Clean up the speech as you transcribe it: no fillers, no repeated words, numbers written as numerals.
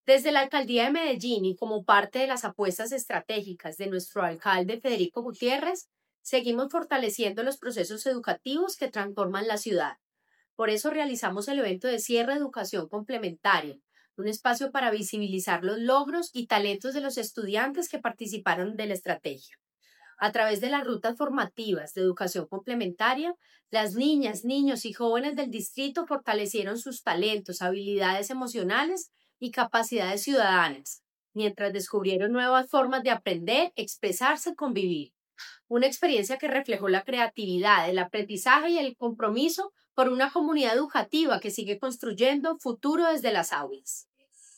Desde la Alcaldía de Medellín y como parte de las apuestas estratégicas de nuestro alcalde Federico Gutiérrez, seguimos fortaleciendo los procesos educativos que transforman la ciudad. Por eso realizamos el evento de cierre de educación complementaria, un espacio para visibilizar los logros y talentos de los estudiantes que participaron de la estrategia. A través de las rutas formativas de educación complementaria, las niñas, niños y jóvenes del distrito fortalecieron sus talentos, habilidades emocionales y capacidades ciudadanas, mientras descubrieron nuevas formas de aprender, expresarse y convivir. Una experiencia que reflejó la creatividad, el aprendizaje y el compromiso por una comunidad educativa que sigue construyendo futuro desde las aulas.